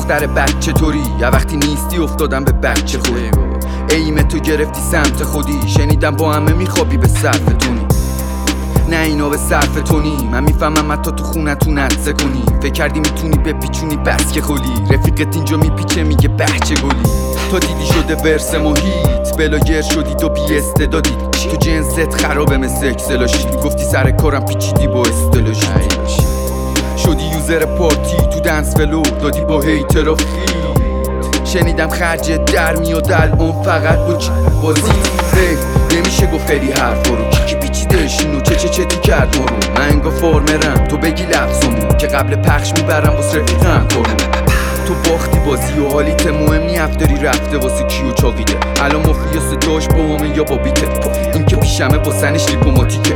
دختر بچه طوری یا وقتی نیستی افتادم به بچه خوری ایمه تو گرفتی سمت خودی شنیدم با همه میخوابی به صرف تونی نه اینا به صرف تونی من میفهمم حتی تو خونتون عطسه کنی فکر کردی میتونی بپیچونی بس که خلی رفیقت اینجا میپیچه میگه بچه گلی تا دیدی شده ورس محیط بلاگر شدی تو بی استعدادی تو جنست خرابه مثل اکسلاشی گفتی سر کارم پیچیدی با استلاشی شدی یوزر پارتی تو دنس ولو دادی با هیتر و خیل شنیدم خرجت در میاد الان فقط بازی نمیشه گفت خیلی حرفا رو کی پیچیدش اینو چه تو کرد ما رو من انگار فارمرم تو بگی لفظمو که قبل پخش میبرم واسه رفیقم کارو تو باختی بازی و حالیت مهمی افتری رفته واسه کیو چاقیده الان مافیا ستاش با همه یا با بیته این که پیشمه با سنش دیپلماتیکه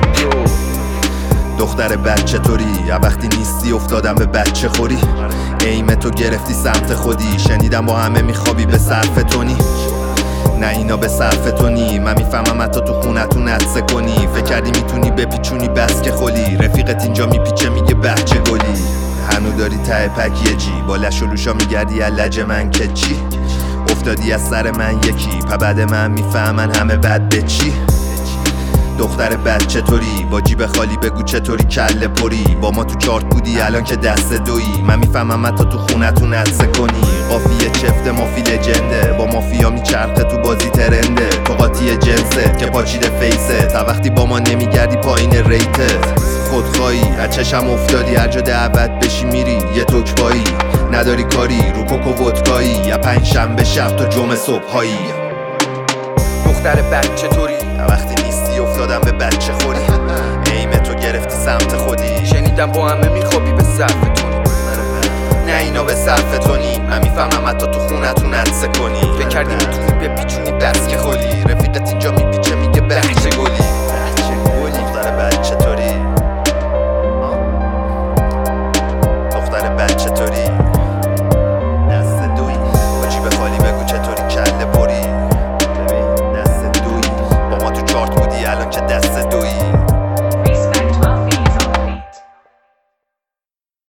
دختر بچه طوری یا وقتی نیستی افتادم به بچه خوری ایمه تو گرفتی سمت خودی شنیدم با همه میخوابی به صرف تونی نه اینا به صرف تونی من میفهمم حتی تو خونتون عطسه کنی فکر کردی میتونی بپیچونی بس که خلی رفیقت اینجا میپیچه میگه بچه گلی هنو داری ته پکیجی با لش و لوشا میگردی لج من که چی افتادی از سر من یکی بعد من میفهمن همه بد به چی دختر بچه طوری با جیب خالی بگو چطوری کله پری با ما تو چارت بودی الان که دست دویی من میفهمم حتی تو خونتون عطسه کنی قافیه چفت مافی لجنده با مافیا میچرخه تو بازی ترنده تو قاطی جنست که پاچیده فیسه تا وقتی با ما نمیگردی پایین ریتت خودخواهی از چشم افتادی هر جا دعوت بشی میری یه تکبایی نداری کاری رو کوکو ودکایی یا پنجشنبه شب تا جمعه صبحایی دختر بچه طوری وقتی نیستی افتادم به بچه خوری ایمه تو گرفتی سمت خودی شنیدم با همه میخوابی به صرف تونی نه اینا به صرف تونی من میفهمم حتی تو خونتون عطسه کنی فکر کردی میتونی بپیچونی بس که خلی